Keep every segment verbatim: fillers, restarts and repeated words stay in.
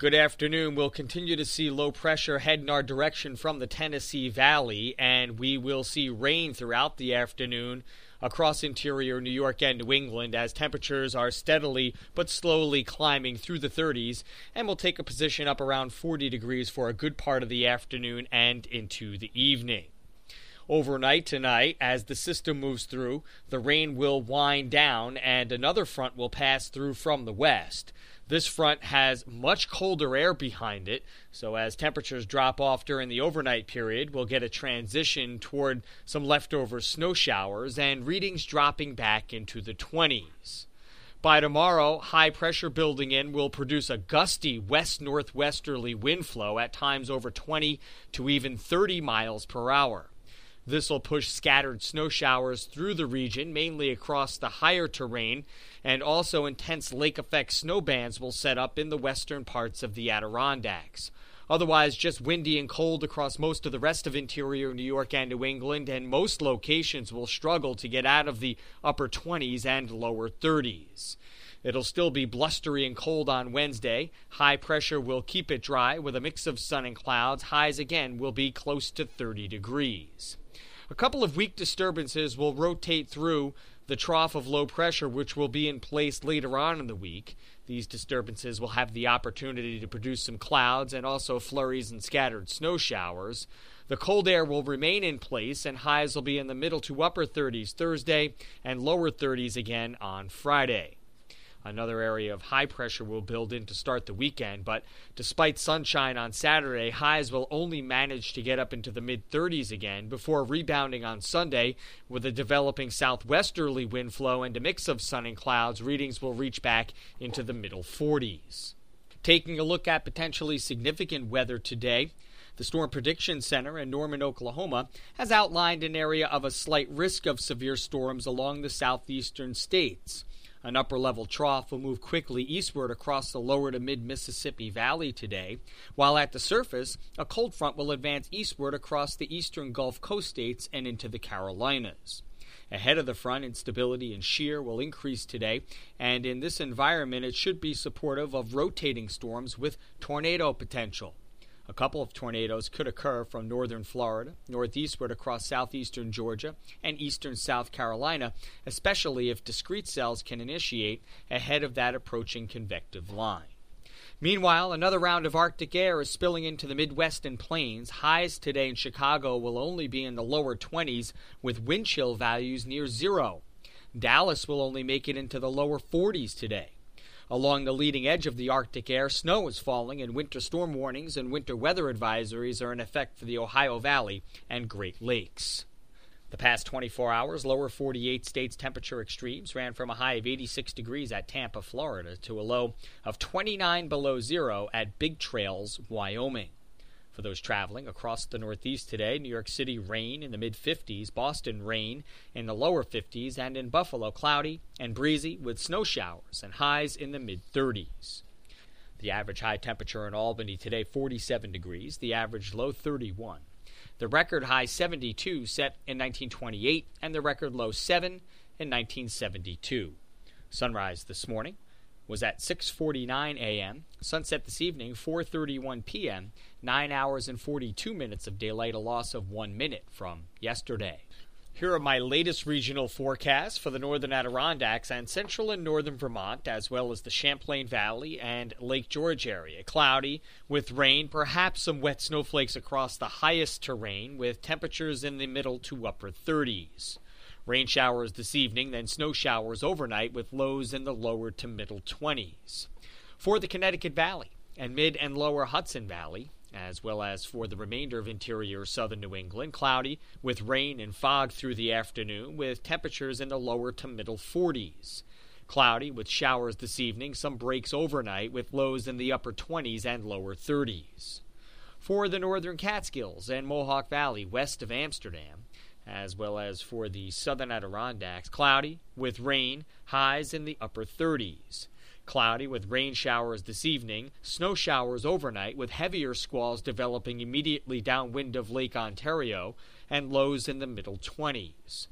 Good afternoon. We'll continue to see low pressure head in our direction from the Tennessee Valley, and we will see rain throughout the afternoon across interior New York and New England as temperatures are steadily but slowly climbing through the thirties, and will take a position up around forty degrees for a good part of the afternoon and into the evening. Overnight tonight, as the system moves through, the rain will wind down and another front will pass through from the west. This front has much colder air behind it, so as temperatures drop off during the overnight period, we'll get a transition toward some leftover snow showers and readings dropping back into the twenties. By tomorrow, high pressure building in will produce a gusty west-northwesterly wind flow at times over twenty to even thirty miles per hour. This will push scattered snow showers through the region, mainly across the higher terrain, and also intense lake-effect snow bands will set up in the western parts of the Adirondacks. Otherwise, just windy and cold across most of the rest of interior New York and New England, and most locations will struggle to get out of the upper twenties and lower thirties. It'll still be blustery and cold on Wednesday. High pressure will keep it dry with a mix of sun and clouds. Highs again will be close to thirty degrees. A couple of weak disturbances will rotate through the trough of low pressure, which will be in place later on in the week. These disturbances will have the opportunity to produce some clouds and also flurries and scattered snow showers. The cold air will remain in place, and highs will be in the middle to upper thirties Thursday and lower thirties again on Friday. Another area of high pressure will build in to start the weekend, but despite sunshine on Saturday, highs will only manage to get up into the mid-thirties again before rebounding on Sunday with a developing southwesterly wind flow and a mix of sun and clouds. Readings will reach back into the middle forties. Taking a look at potentially significant weather today, the Storm Prediction Center in Norman, Oklahoma, has outlined an area of a slight risk of severe storms along the southeastern states. An upper-level trough will move quickly eastward across the lower to mid-Mississippi Valley today, while at the surface, a cold front will advance eastward across the eastern Gulf Coast states and into the Carolinas. Ahead of the front, instability and shear will increase today, and in this environment it should be supportive of rotating storms with tornado potential. A couple of tornadoes could occur from northern Florida, northeastward across southeastern Georgia, and eastern South Carolina, especially if discrete cells can initiate ahead of that approaching convective line. Meanwhile, another round of Arctic air is spilling into the Midwest and plains. Highs today in Chicago will only be in the lower twenties, with wind chill values near zero. Dallas will only make it into the lower forties today. Along the leading edge of the Arctic air, snow is falling, and winter storm warnings and winter weather advisories are in effect for the Ohio Valley and Great Lakes. The past twenty-four hours, lower forty-eight states temperature extremes ran from a high of eighty-six degrees at Tampa, Florida, to a low of twenty-nine below zero at Big Trails, Wyoming. For those traveling across the Northeast today, New York City rain in the mid-fifties, Boston rain in the lower fifties, and in Buffalo cloudy and breezy with snow showers and highs in the mid-thirties. The average high temperature in Albany today, forty-seven degrees, the average low thirty-one. The record high seventy-two set in nineteen twenty-eight and the record low seven in nineteen seventy-two. Sunrise this morning was at six forty-nine a.m., sunset this evening, four thirty-one p.m., nine hours and forty-two minutes of daylight, a loss of one minute from yesterday. Here are my latest regional forecasts for the northern Adirondacks and central and northern Vermont, as well as the Champlain Valley and Lake George area. Cloudy with rain, perhaps some wet snowflakes across the highest terrain, with temperatures in the middle to upper thirties. Rain showers this evening, then snow showers overnight with lows in the lower to middle twenties. For the Connecticut Valley and mid and lower Hudson Valley, as well as for the remainder of interior southern New England, cloudy with rain and fog through the afternoon with temperatures in the lower to middle forties. Cloudy with showers this evening, some breaks overnight with lows in the upper twenties and lower thirties. For the northern Catskills and Mohawk Valley west of Amsterdam, as well as for the southern Adirondacks, cloudy with rain, highs in the upper thirties. Cloudy with rain showers this evening, snow showers overnight with heavier squalls developing immediately downwind of Lake Ontario, and lows in the middle twenties.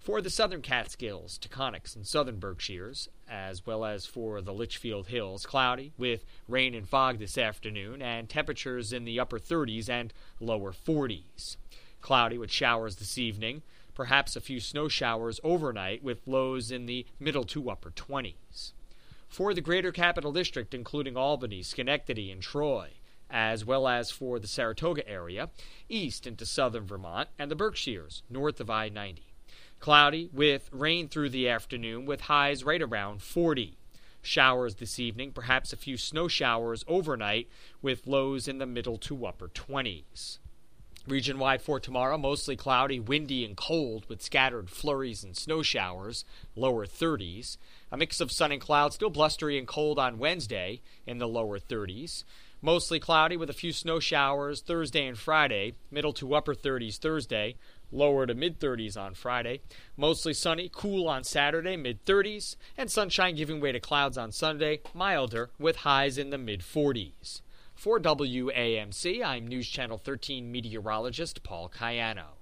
For the southern Catskills, Taconics, and southern Berkshires, as well as for the Litchfield Hills, cloudy with rain and fog this afternoon, and temperatures in the upper thirties and lower forties. Cloudy with showers this evening, perhaps a few snow showers overnight with lows in the middle to upper twenties. For the greater capital district, including Albany, Schenectady, and Troy, as well as for the Saratoga area, east into southern Vermont, and the Berkshires, north of I ninety. Cloudy with rain through the afternoon with highs right around forty. Showers this evening, perhaps a few snow showers overnight with lows in the middle to upper twenties. Region-wide for tomorrow, mostly cloudy, windy, and cold with scattered flurries and snow showers, lower thirties. A mix of sun and clouds, still blustery and cold on Wednesday in the lower thirties. Mostly cloudy with a few snow showers Thursday and Friday, middle to upper thirties Thursday, lower to mid-thirties on Friday. Mostly sunny, cool on Saturday, mid-thirties, and sunshine giving way to clouds on Sunday, milder, with highs in the mid-forties. For W A M C, I'm News Channel thirteen meteorologist Paul Cayano.